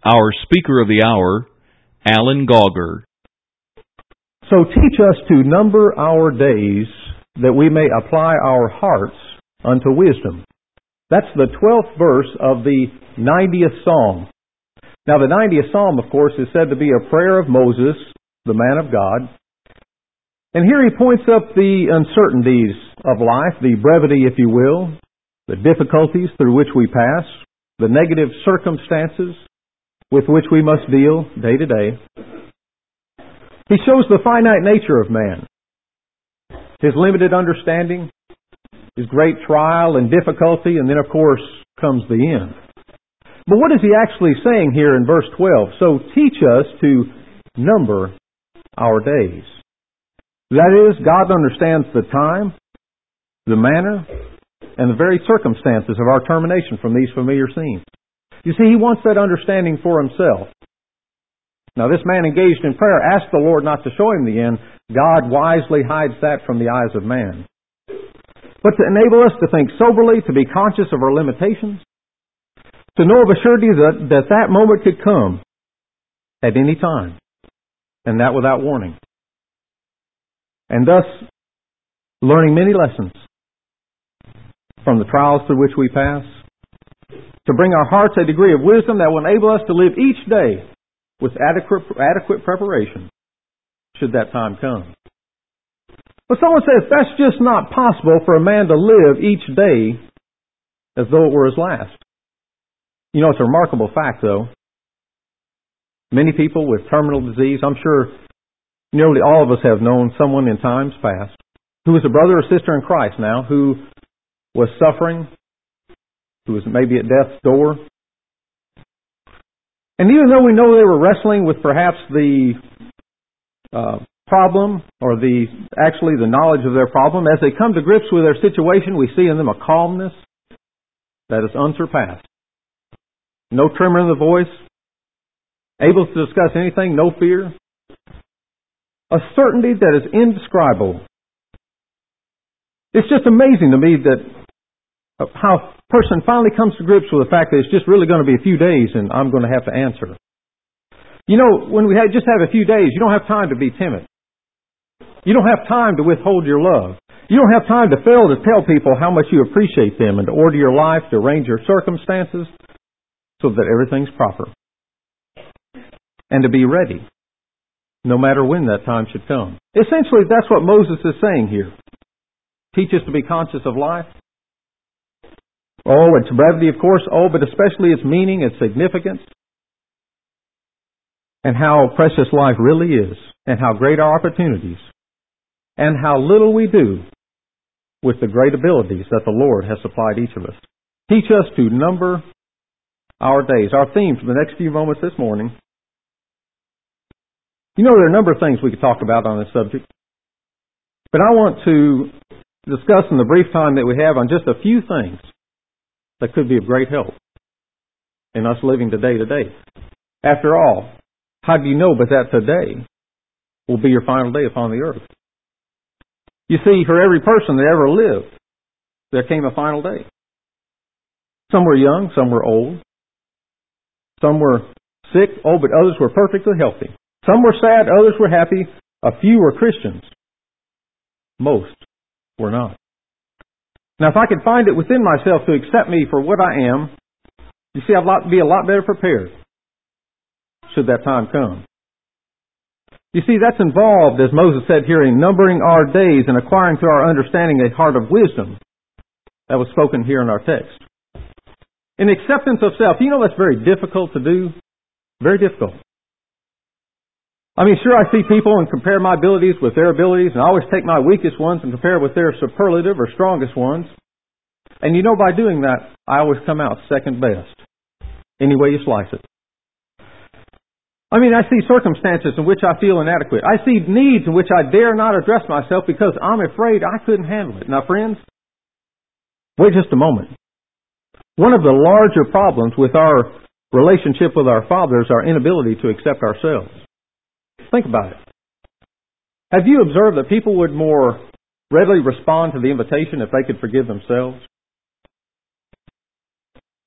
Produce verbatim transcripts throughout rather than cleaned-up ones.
Our speaker of the hour, Alan Gauger. So teach us to number our days, that we may apply our hearts unto wisdom. That's the twelfth verse of the ninetieth Psalm. Now the ninetieth Psalm, of course, is said to be a prayer of Moses, the man of God. And here he points up the uncertainties of life, the brevity, if you will, the difficulties through which we pass, the negative circumstances with which we must deal day to day. He shows the finite nature of man, his limited understanding, his great trial and difficulty, and then, of course, comes the end. But what is he actually saying here in verse twelve? So teach us to number our days. That is, God understands the time, the manner, and the very circumstances of our termination from these familiar scenes. You see, he wants that understanding for himself. Now, this man engaged in prayer asked the Lord not to show him the end. God wisely hides that from the eyes of man. But to enable us to think soberly, to be conscious of our limitations, to know of a surety that, that that moment could come at any time, and that without warning. And thus, learning many lessons from the trials through which we pass, to bring our hearts a degree of wisdom that will enable us to live each day with adequate, adequate preparation, should that time come. But someone says that's just not possible for a man to live each day as though it were his last. You know, it's a remarkable fact, though. Many people with terminal disease, I'm sure nearly all of us have known someone in times past who was a brother or sister in Christ now, who was suffering, who was maybe at death's door. And even though we know they were wrestling with perhaps the uh, problem, or the actually the knowledge of their problem, as they come to grips with their situation, we see in them a calmness that is unsurpassed. No tremor in the voice, able to discuss anything, no fear. A certainty that is indescribable. It's just amazing to me that how a person finally comes to grips with the fact that it's just really going to be a few days and I'm going to have to answer. You know, when we just have a few days, you don't have time to be timid. You don't have time to withhold your love. You don't have time to fail to tell people how much you appreciate them and to order your life, to arrange your circumstances so that everything's proper. And to be ready, no matter when that time should come. Essentially, that's what Moses is saying here. Teach us to be conscious of life. Oh, its brevity, of course. Oh, but especially its meaning, its significance. And how precious life really is. And how great our opportunities. And how little we do with the great abilities that the Lord has supplied each of us. Teach us to number our days. Our theme for the next few moments this morning. You know, there are a number of things we could talk about on this subject. But I want to discuss in the brief time that we have on just a few things that could be of great help in us living today to day. After all, how do you know but that today will be your final day upon the earth? You see, for every person that ever lived, there came a final day. Some were young, some were old. Some were sick, oh, but others were perfectly healthy. Some were sad, others were happy. A few were Christians. Most were not. Now, if I could find it within myself to accept me for what I am, you see, I'd be a lot better prepared should that time come. You see, that's involved, as Moses said here, in numbering our days and acquiring through our understanding a heart of wisdom. That was spoken here in our text. In acceptance of self, you know that's very difficult to do. Very difficult. I mean, sure, I see people and compare my abilities with their abilities, and I always take my weakest ones and compare with their superlative or strongest ones. And you know, by doing that, I always come out second best, any way you slice it. I mean, I see circumstances in which I feel inadequate. I see needs in which I dare not address myself because I'm afraid I couldn't handle it. Now, friends, wait just a moment. One of the larger problems with our relationship with our Father is our inability to accept ourselves. Think about it. Have you observed that people would more readily respond to the invitation if they could forgive themselves?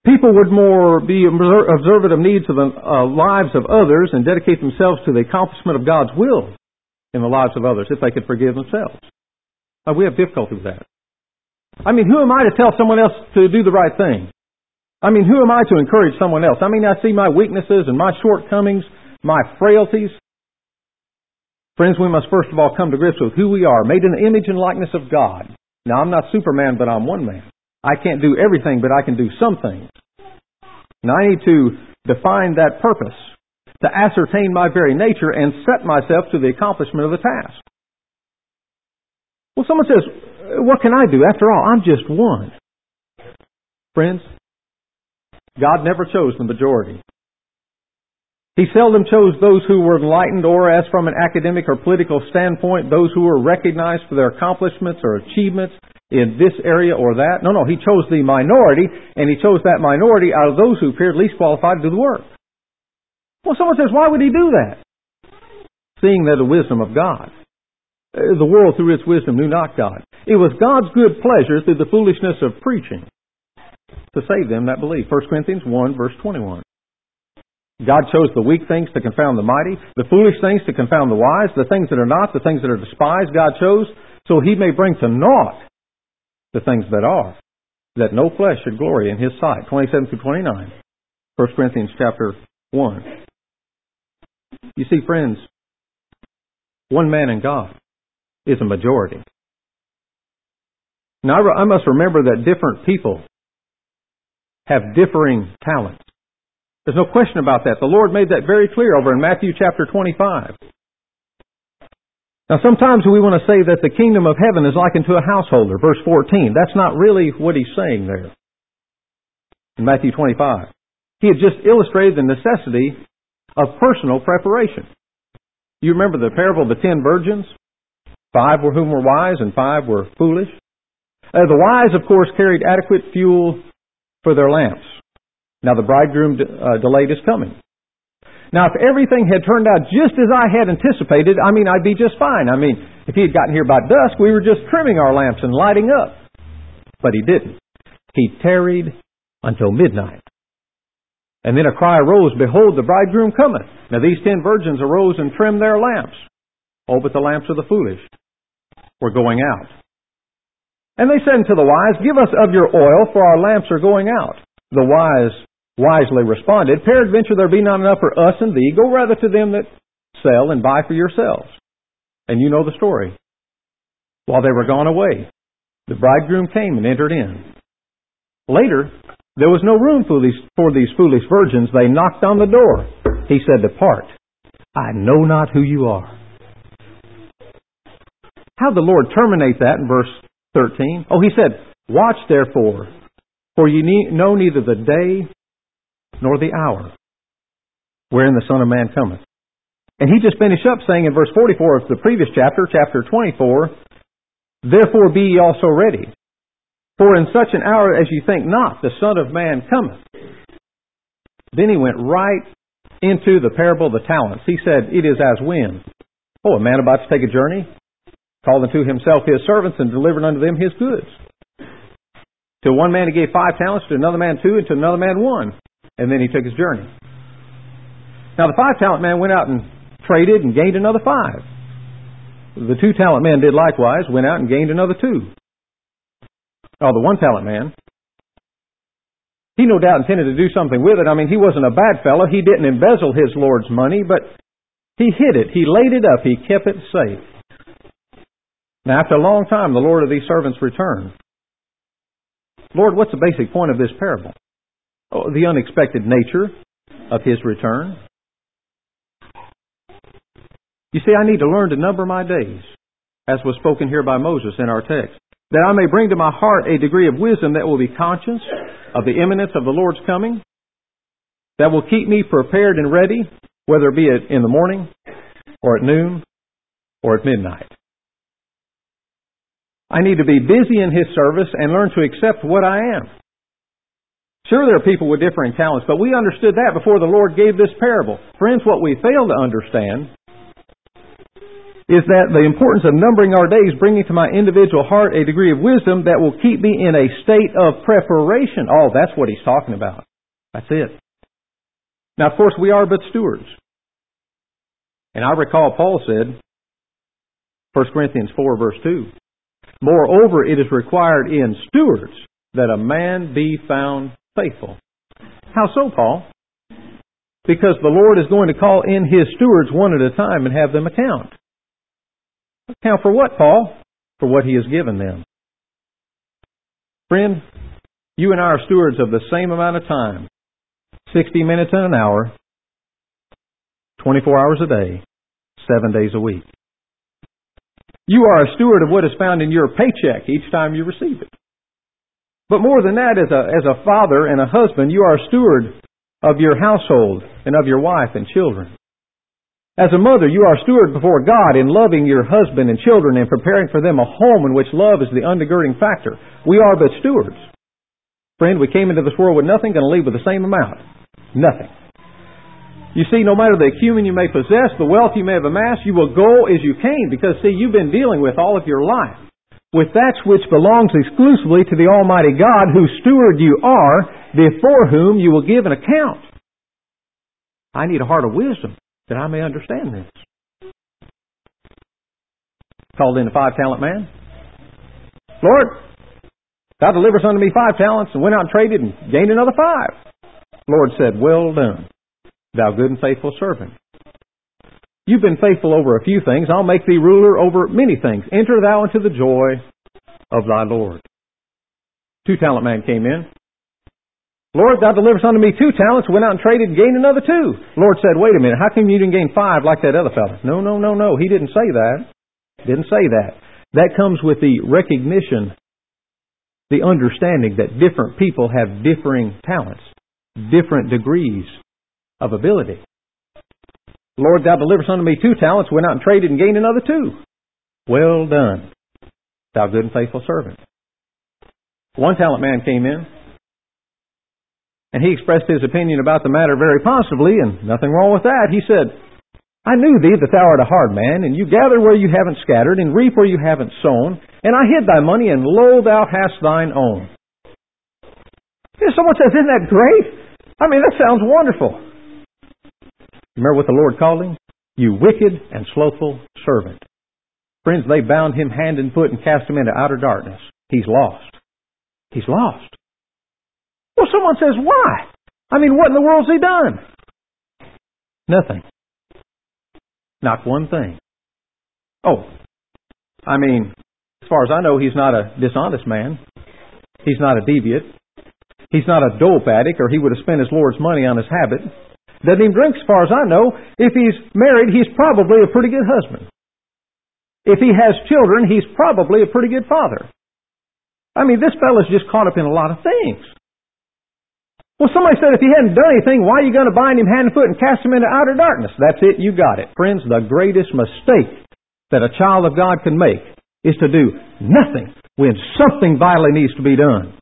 People would more be observant of needs of the uh, lives of others and dedicate themselves to the accomplishment of God's will in the lives of others if they could forgive themselves. Uh, we have difficulty with that. I mean, who am I to tell someone else to do the right thing? I mean, who am I to encourage someone else? I mean, I see my weaknesses and my shortcomings, my frailties. Friends, we must first of all come to grips with who we are, made in the image and likeness of God. Now, I'm not Superman, but I'm one man. I can't do everything, but I can do some things. And I need to define that purpose, to ascertain my very nature and set myself to the accomplishment of the task. Well, someone says, what can I do? After all, I'm just one. Friends, God never chose the majority. He seldom chose those who were enlightened or, as from an academic or political standpoint, those who were recognized for their accomplishments or achievements in this area or that. No, no, He chose the minority, and He chose that minority out of those who appeared least qualified to do the work. Well, someone says, why would He do that? Seeing that the wisdom of God. The world through its wisdom knew not God. It was God's good pleasure through the foolishness of preaching to save them that believe. First Corinthians one, verse twenty-one. God chose the weak things to confound the mighty, the foolish things to confound the wise, the things that are not, the things that are despised, God chose, so He may bring to naught the things that are, that no flesh should glory in His sight. twenty-seven through twenty-nine. First Corinthians chapter one. You see, friends, one man in God is a majority. Now, I must remember that different people have differing talents. There's no question about that. The Lord made that very clear over in Matthew chapter twenty-five. Now, sometimes we want to say that the kingdom of heaven is likened to a householder, verse fourteen. That's not really what He's saying there in Matthew twenty-five. He had just illustrated the necessity of personal preparation. You remember the parable of the ten virgins? Five were whom were wise and five were foolish. Uh, the wise, of course, carried adequate fuel for their lamps. Now the bridegroom uh, delayed His coming. Now if everything had turned out just as I had anticipated, I mean, I'd be just fine. I mean, if He had gotten here by dusk, we were just trimming our lamps and lighting up. But He didn't. He tarried until midnight. And then a cry arose, behold, the bridegroom cometh. Now these ten virgins arose and trimmed their lamps. Oh, but the lamps of the foolish were going out. And they said unto the wise, give us of your oil, for our lamps are going out. The wise wisely responded, peradventure there be not enough for us and thee. Go rather to them that sell and buy for yourselves. And you know the story. While they were gone away, the bridegroom came and entered in. Later, there was no room for these, for these foolish virgins. They knocked on the door. He said, depart. I know not who you are. How'd the Lord terminate that in verse thirteen? Oh, He said, watch therefore, for ye know neither the day nor the hour wherein the Son of Man cometh. And He just finished up saying in verse forty-four of the previous chapter, chapter twenty-four, therefore be ye also ready. For in such an hour as ye think not, the Son of Man cometh. Then He went right into the parable of the talents. He said, it is as when? Oh, a man about to take a journey, called unto himself his servants, and delivered unto them his goods. To one man He gave five talents, to another man two, and to another man one. And then he took his journey. Now the five-talent man went out and traded and gained another five. The two-talent man did likewise, went out and gained another two. Oh, the one-talent man, he no doubt intended to do something with it. I mean, he wasn't a bad fellow. He didn't embezzle his Lord's money, but he hid it. He laid it up. He kept it safe. Now, after a long time, the Lord of these servants returned. Lord, what's the basic point of this parable? Oh, the unexpected nature of His return. You see, I need to learn to number my days, as was spoken here by Moses in our text, that I may bring to my heart a degree of wisdom that will be conscious of the imminence of the Lord's coming, that will keep me prepared and ready, whether it be in the morning, or at noon, or at midnight. I need to be busy in His service and learn to accept what I am. Sure, there are people with differing talents, but we understood that before the Lord gave this parable. Friends, what we fail to understand is that the importance of numbering our days, bringing to my individual heart a degree of wisdom that will keep me in a state of preparation. Oh, that's what he's talking about. That's it. Now, of course, we are but stewards. And I recall Paul said, First Corinthians four, verse two, moreover, it is required in stewards that a man be found faithful. How so, Paul? Because the Lord is going to call in His stewards one at a time and have them account. Account for what, Paul? For what He has given them. Friend, you and I are stewards of the same amount of time. sixty minutes in an hour, twenty-four hours a day, seven days a week. You are a steward of what is found in your paycheck each time you receive it. But more than that, as a, as a father and a husband, you are a steward of your household and of your wife and children. As a mother, you are a steward before God in loving your husband and children and preparing for them a home in which love is the undergirding factor. We are but stewards. Friend, we came into this world with nothing, going to leave with the same amount. Nothing. You see, no matter the acumen you may possess, the wealth you may have amassed, you will go as you came because, see, you've been dealing with all of your life with that which belongs exclusively to the Almighty God, whose steward you are, before whom you will give an account. I need a heart of wisdom that I may understand this. Called in a five-talent man. Lord, Thou deliverest unto me five talents, and went out and traded and gained another five. Lord said, well done, thou good and faithful servant. You've been faithful over a few things. I'll make thee ruler over many things. Enter thou into the joy of thy Lord. Two-talent man came in. Lord, thou deliverest unto me two talents, went out and traded and gained another two. Lord said, wait a minute, how come you didn't gain five like that other fellow? No, no, no, no, he didn't say that. Didn't say that. That comes with the recognition, the understanding that different people have differing talents, different degrees of ability. Lord, thou deliverest unto me two talents, went out and traded and gained another two. Well done, thou good and faithful servant. One talent man came in, and he expressed his opinion about the matter very positively, and nothing wrong with that. He said, I knew thee that thou art a hard man, and you gather where you haven't scattered, and reap where you haven't sown, and I hid thy money, and lo, thou hast thine own. If someone says, isn't that great? I mean, that sounds wonderful. Remember what the Lord called him? You wicked and slothful servant. Friends, they bound him hand and foot and cast him into outer darkness. He's lost. He's lost. Well, someone says, why? I mean, what in the world's he done? Nothing. Not one thing. Oh, I mean, as far as I know, he's not a dishonest man. He's not a deviant. He's not a dope addict, or he would have spent his Lord's money on his habit. Doesn't even drink, as far as I know. If he's married, he's probably a pretty good husband. If he has children, he's probably a pretty good father. I mean, this fellow's just caught up in a lot of things. Well, somebody said if he hadn't done anything, why are you going to bind him hand and foot and cast him into outer darkness? That's it, you got it. Friends, the greatest mistake that a child of God can make is to do nothing when something vitally needs to be done.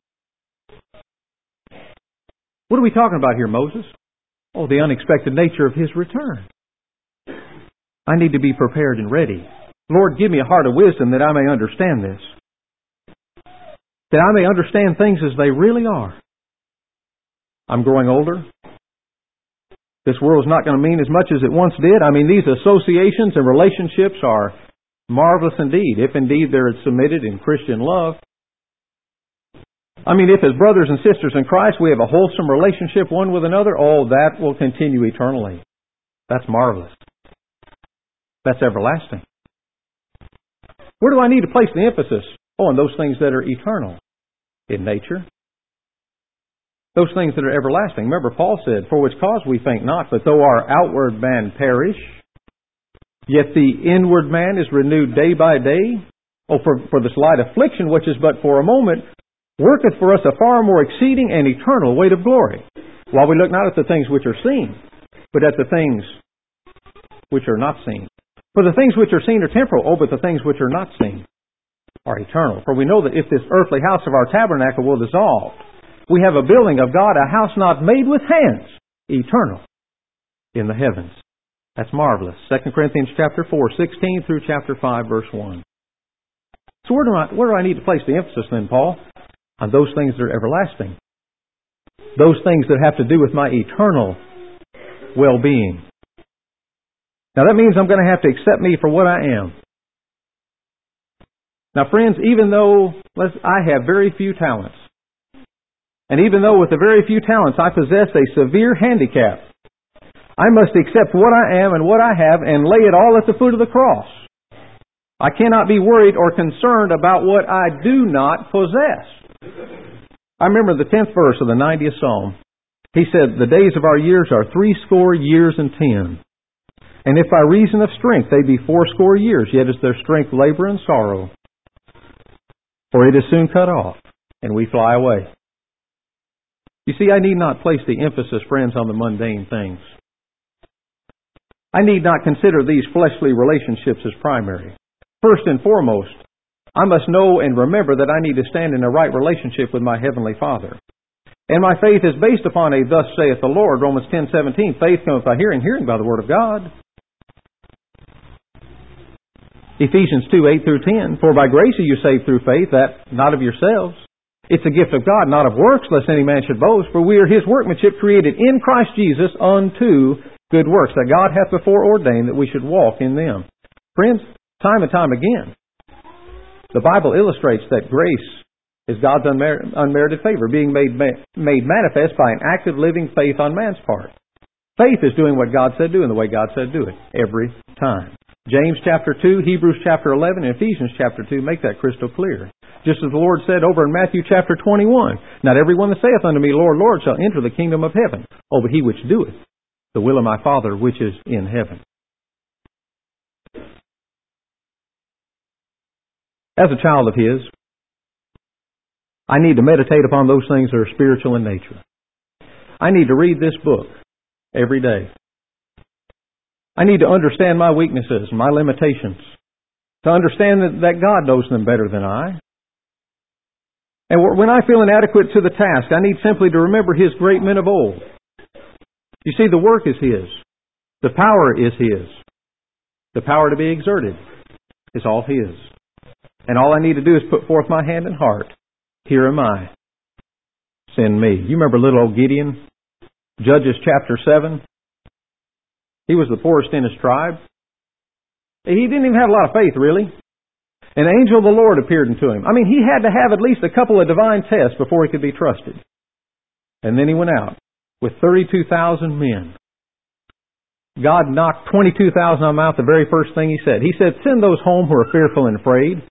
What are we talking about here, Moses? Oh, the unexpected nature of his return. I need to be prepared and ready. Lord, give me a heart of wisdom that I may understand this. That I may understand things as they really are. I'm growing older. This world is not going to mean as much as it once did. I mean, these associations and relationships are marvelous indeed, if indeed they're submitted in Christian love. I mean, if as brothers and sisters in Christ we have a wholesome relationship one with another, oh, that will continue eternally. That's marvelous. That's everlasting. Where do I need to place the emphasis? Oh, on those things that are eternal in nature. Those things that are everlasting. Remember, Paul said, for which cause we faint not, but though our outward man perish, yet the inward man is renewed day by day. Oh, for, for this light affliction, which is but for a moment, worketh for us a far more exceeding and eternal weight of glory. While we look not at the things which are seen, but at the things which are not seen. For the things which are seen are temporal, oh, but the things which are not seen are eternal. For we know that if this earthly house of our tabernacle will dissolve, we have a building of God, a house not made with hands, eternal in the heavens. That's marvelous. Second Corinthians chapter four, sixteen through chapter five, verse one. So where do I, where do I need to place the emphasis then, Paul? On those things that are everlasting. Those things that have to do with my eternal well-being. Now that means I'm going to have to accept me for what I am. Now friends, even though let's, I have very few talents, and even though with the very few talents I possess a severe handicap, I must accept what I am and what I have and lay it all at the foot of the cross. I cannot be worried or concerned about what I do not possess. I remember the tenth verse of the ninetieth Psalm. He said, the days of our years are threescore years and ten. And if by reason of strength they be fourscore years, yet is their strength labor and sorrow. For it is soon cut off, and we fly away. You see, I need not place the emphasis, friends, on the mundane things. I need not consider these fleshly relationships as primary. First and foremost, I must know and remember that I need to stand in a right relationship with my Heavenly Father. And my faith is based upon a thus saith the Lord, Romans ten seventeen. Faith cometh by hearing, hearing by the Word of God. Ephesians two, eight through ten. For by grace are you saved through faith, that not of yourselves. It's a gift of God, not of works, lest any man should boast. For we are His workmanship, created in Christ Jesus unto good works, that God hath before ordained that we should walk in them. Friends, time and time again, the Bible illustrates that grace is God's unmer- unmerited favor being made, ma- made manifest by an active living faith on man's part. Faith is doing what God said do and the way God said do it every time. James chapter two, Hebrews chapter eleven, and Ephesians chapter two make that crystal clear. Just as the Lord said over in Matthew chapter twenty-one, not everyone that saith unto me, Lord, Lord, shall enter the kingdom of heaven. Oh, but he which doeth the will of my Father which is in heaven. As a child of His, I need to meditate upon those things that are spiritual in nature. I need to read this book every day. I need to understand my weaknesses, my limitations, to understand that, that God knows them better than I. And when I feel inadequate to the task, I need simply to remember His great men of old. You see, the work is His. The power is His. The power to be exerted is all His. And all I need to do is put forth my hand and heart. Here am I. Send me. You remember little old Gideon? Judges chapter seven. He was the poorest in his tribe. He didn't even have a lot of faith, really. An angel of the Lord appeared unto him. I mean, he had to have at least a couple of divine tests before he could be trusted. And then he went out with thirty-two thousand men. God knocked twenty-two thousand of them out the very first thing He said. He said, send those home who are fearful and afraid.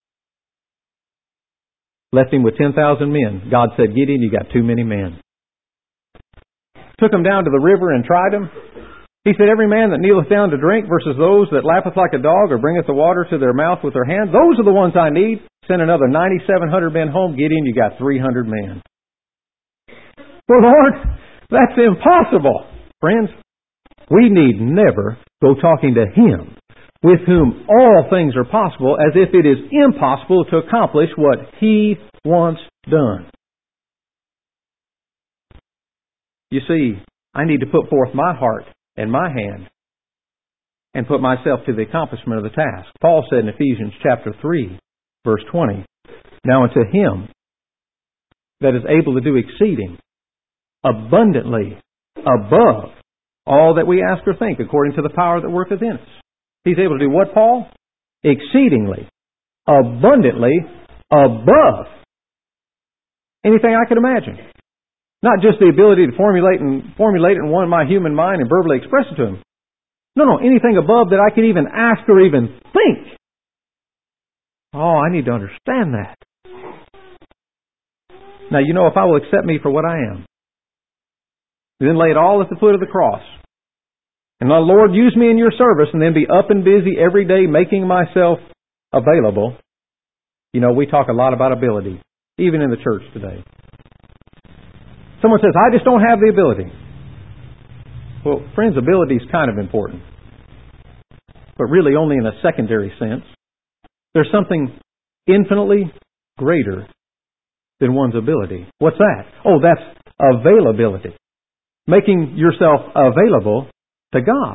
Left him with ten thousand men. God said, Gideon, you got too many men. Took him down to the river and tried him. He said, every man that kneeleth down to drink versus those that lappeth like a dog or bringeth the water to their mouth with their hand, those are the ones I need. Send another ninety-seven hundred men home. Gideon, you got three hundred men. Well, Lord, that's impossible. Friends, we need never go talking to Him, with whom all things are possible, as if it is impossible to accomplish what He wants done. You see, I need to put forth my heart and my hand and put myself to the accomplishment of the task. Paul said in Ephesians chapter three, verse twenty, now unto Him that is able to do exceeding abundantly above all that we ask or think, according to the power that worketh in us. He's able to do what, Paul? Exceedingly, abundantly, above anything I could imagine. Not just the ability to formulate and formulate it in one my human mind and verbally express it to Him. No, no, anything above that I could even ask or even think. Oh, I need to understand that. Now, you know, if I will accept me for what I am, then lay it all at the foot of the cross, and let the Lord use me in your service, and then be up and busy every day making myself available. You know, we talk a lot about ability, even in the church today. Someone says, I just don't have the ability. Well, friends, ability is kind of important, but really only in a secondary sense. There's something infinitely greater than one's ability. What's that? Oh, that's availability. Making yourself available to God.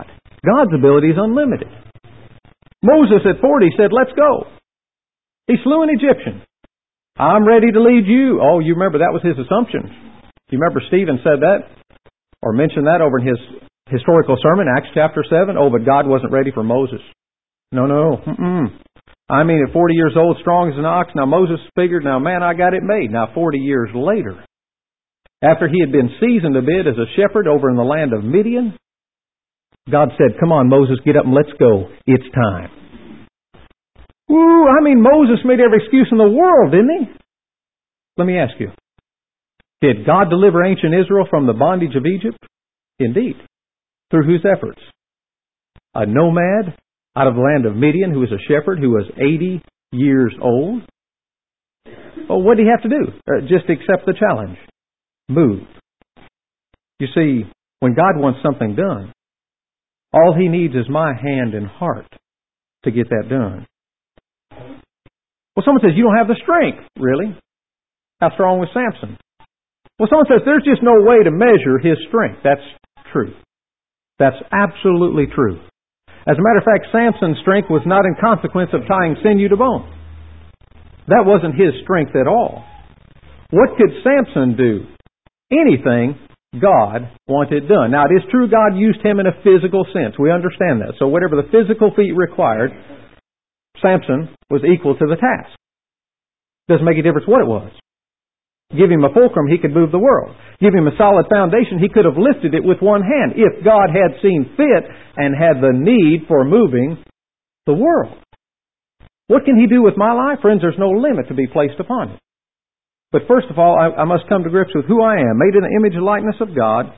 God's ability is unlimited. Moses at forty said, let's go. He slew an Egyptian. I'm ready to lead you. Oh, you remember that was his assumption. You remember Stephen said that? Or mentioned that over in his historical sermon, Acts chapter seven. Oh, but God wasn't ready for Moses. No, no. Mm-mm. I mean, at forty years old, strong as an ox. Now Moses figured, now man, I got it made. Now forty years later, after he had been seasoned a bit as a shepherd over in the land of Midian, God said, come on, Moses, get up and let's go. It's time. Woo, I mean, Moses made every excuse in the world, didn't he? Let me ask you, did God deliver ancient Israel from the bondage of Egypt? Indeed. Through whose efforts? A nomad out of the land of Midian who was a shepherd who was eighty years old? Well, what did he have to do? Uh, just accept the challenge. Move. You see, when God wants something done, all He needs is my hand and heart to get that done. Well, someone says, you don't have the strength. Really? How strong was Samson? Well, someone says, there's just no way to measure his strength. That's true. That's absolutely true. As a matter of fact, Samson's strength was not in consequence of tying sinew to bone. That wasn't his strength at all. What could Samson do? Anything God wanted done. Now, it is true God used him in a physical sense. We understand that. So whatever the physical feat required, Samson was equal to the task. Doesn't make a difference what it was. Give him a fulcrum, he could move the world. Give him a solid foundation, he could have lifted it with one hand if God had seen fit and had the need for moving the world. What can He do with my life? Friends, there's no limit to be placed upon it. But first of all, I, I must come to grips with who I am, made in the image and likeness of God.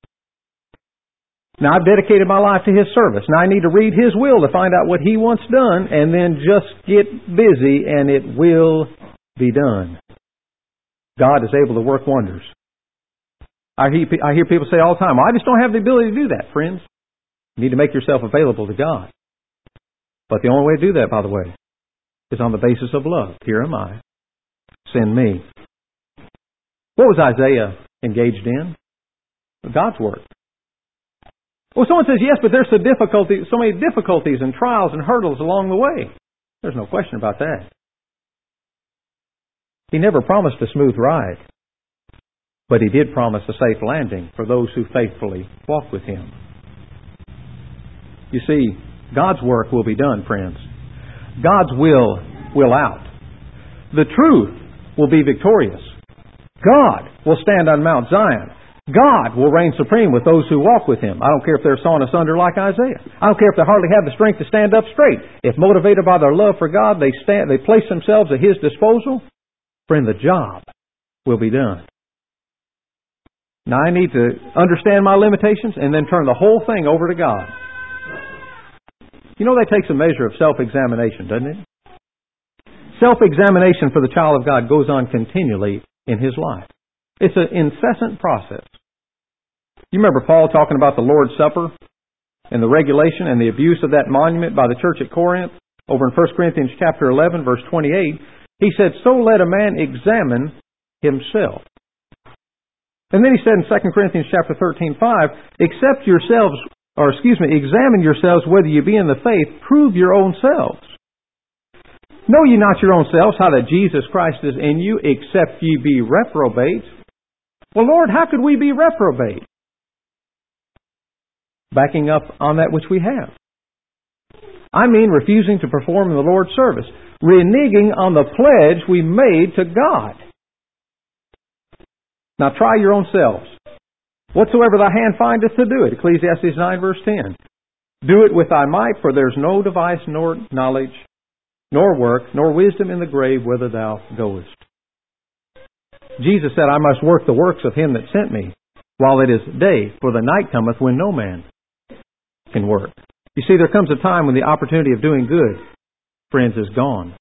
Now, I've dedicated my life to His service. Now, I need to read His will to find out what He wants done, and then just get busy, and it will be done. God is able to work wonders. I hear, I hear people say all the time, well, I just don't have the ability to do that, friends. You need to make yourself available to God. But the only way to do that, by the way, is on the basis of love. Here am I. Send me. What was Isaiah engaged in? God's work. Well, someone says, yes, but there's so, difficulty, so many difficulties and trials and hurdles along the way. There's no question about that. He never promised a smooth ride, but He did promise a safe landing for those who faithfully walk with Him. You see, God's work will be done, friends. God's will will out. The truth will be victorious. God will stand on Mount Zion. God will reign supreme with those who walk with Him. I don't care if they're sawn asunder like Isaiah. I don't care if they hardly have the strength to stand up straight. If motivated by their love for God, they stand, they place themselves at His disposal. Friend, the job will be done. Now, I need to understand my limitations and then turn the whole thing over to God. You know, that takes a measure of self-examination, doesn't it? Self-examination for the child of God goes on continually in his life. It's an incessant process. You remember Paul talking about the Lord's Supper and the regulation and the abuse of that monument by the church at Corinth? Over in First Corinthians chapter eleven, verse twenty-eight, he said, so let a man examine himself. And then he said in Second Corinthians chapter thirteen, five, accept yourselves, or excuse me, examine yourselves whether you be in the faith, prove your own selves. Know ye not your own selves how that Jesus Christ is in you, except ye be reprobates? Well, Lord, how could we be reprobate? Backing up on that which we have. I mean refusing to perform in the Lord's service. Reneging on the pledge we made to God. Now try your own selves. Whatsoever thy hand findeth to do it. Ecclesiastes nine verse ten. Do it with thy might, for there is no device nor knowledge, nor work, nor wisdom in the grave whither thou goest. Jesus said, I must work the works of Him that sent me, while it is day, for the night cometh when no man can work. You see, there comes a time when the opportunity of doing good, friends, is gone.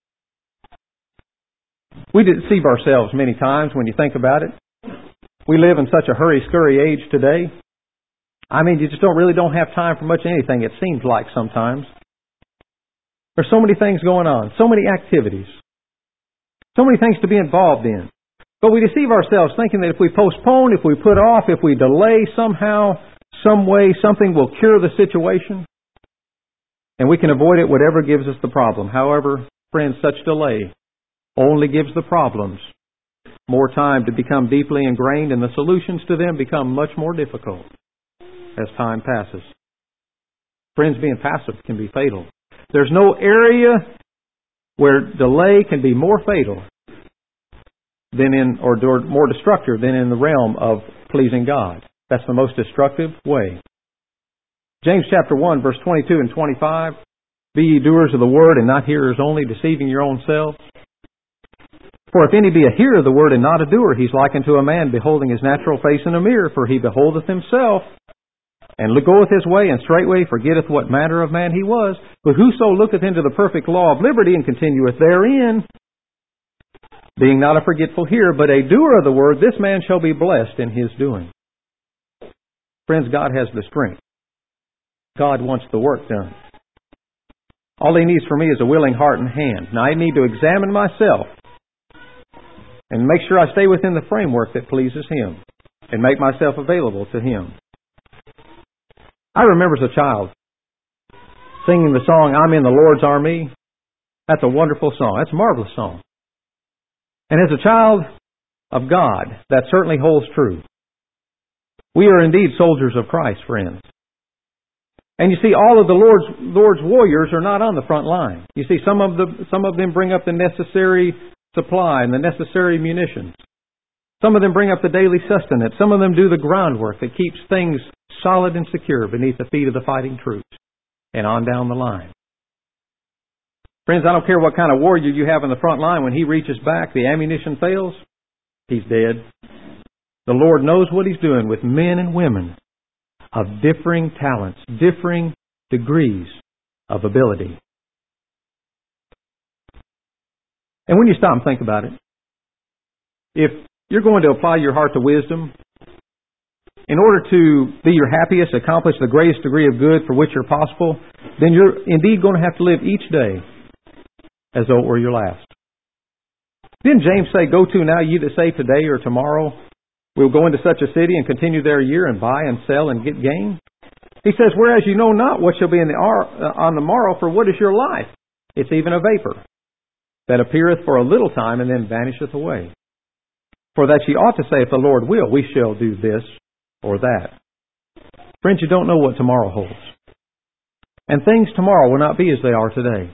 We deceive ourselves many times when you think about it. We live in such a hurry-scurry age today. I mean, you just don't really don't have time for much of anything, it seems like sometimes. There's so many things going on, so many activities, so many things to be involved in. But we deceive ourselves thinking that if we postpone, if we put off, if we delay, somehow some way, something will cure the situation, and we can avoid it, whatever gives us the problem. However, friends, such delay only gives the problems more time to become deeply ingrained, and the solutions to them become much more difficult as time passes. Friends, being passive can be fatal. There's no area where delay can be more fatal than in, or more destructive than in the realm of pleasing God. That's the most destructive way. James chapter one, verse twenty-two and twenty-five, "Be ye doers of the word, and not hearers only, deceiving your own selves. For if any be a hearer of the word and not a doer, he's like unto a man beholding his natural face in a mirror. For he beholdeth himself, and goeth his way, and straightway forgetteth what manner of man he was. But whoso looketh into the perfect law of liberty, and continueth therein, being not a forgetful hearer, but a doer of the word, this man shall be blessed in his doing." Friends, God has the strength. God wants the work done. All He needs from me is a willing heart and hand. Now I need to examine myself and make sure I stay within the framework that pleases Him and make myself available to Him. I remember as a child singing the song, "I'm in the Lord's Army." That's a wonderful song. That's a marvelous song. And as a child of God, that certainly holds true. We are indeed soldiers of Christ, friends. And you see, all of the Lord's Lord's warriors are not on the front line. You see, some of the some of them bring up the necessary supply and the necessary munitions. Some of them bring up the daily sustenance. Some of them do the groundwork that keeps things solid and secure beneath the feet of the fighting troops and on down the line. Friends, I don't care what kind of warrior you have in the front line. When he reaches back, the ammunition fails, he's dead. The Lord knows what He's doing with men and women of differing talents, differing degrees of ability. And when you stop and think about it, if you're going to apply your heart to wisdom, in order to be your happiest, accomplish the greatest degree of good for which you're possible, then you're indeed going to have to live each day as though it were your last. Didn't James say, "Go to now, ye that say today or tomorrow, we'll go into such a city and continue there a year and buy and sell and get gain"? He says, "Whereas you know not what shall be in the ar- on the morrow, for what is your life? It's even a vapor that appeareth for a little time and then vanisheth away. For that ye ought to say, if the Lord will, we shall do this or that." Friends, you don't know what tomorrow holds. And things tomorrow will not be as they are today.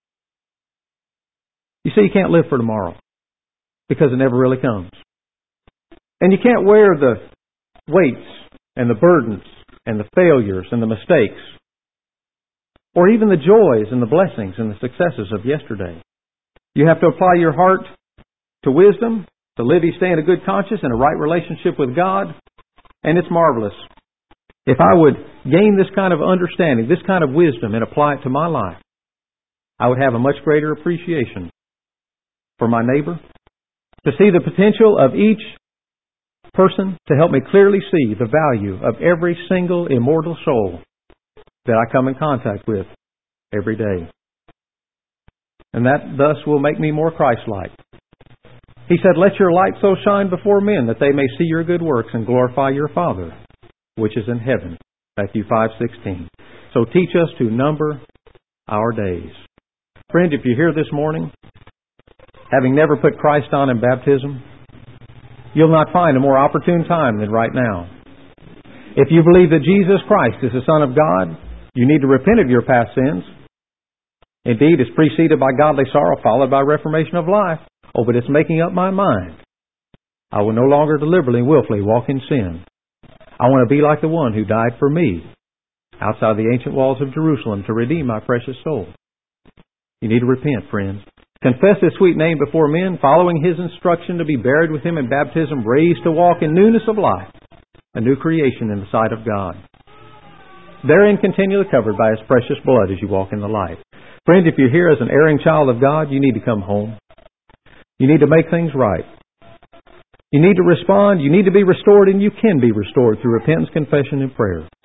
You see, you can't live for tomorrow because it never really comes. And you can't wear the weights and the burdens and the failures and the mistakes or even the joys and the blessings and the successes of yesterday. You have to apply your heart to wisdom, to live each day in a good conscience and a right relationship with God, and it's marvelous. If I would gain this kind of understanding, this kind of wisdom, and apply it to my life, I would have a much greater appreciation for my neighbor, to see the potential of each person, to help me clearly see the value of every single immortal soul that I come in contact with every day. And that thus will make me more Christ-like. He said, "Let your light so shine before men that they may see your good works and glorify your Father, which is in heaven." Matthew five sixteen. So teach us to number our days. Friend, if you're here this morning, having never put Christ on in baptism, you'll not find a more opportune time than right now. If you believe that Jesus Christ is the Son of God, you need to repent of your past sins. Indeed, it's preceded by godly sorrow, followed by reformation of life. Oh, but it's making up my mind. I will no longer deliberately and willfully walk in sin. I want to be like the one who died for me outside the ancient walls of Jerusalem to redeem my precious soul. You need to repent, friends. Confess His sweet name before men, following His instruction to be buried with Him in baptism, raised to walk in newness of life, a new creation in the sight of God. Therein continually covered by His precious blood as you walk in the light. Friend, if you're here as an erring child of God, you need to come home. You need to make things right. You need to respond. You need to be restored, and you can be restored through repentance, confession, and prayer.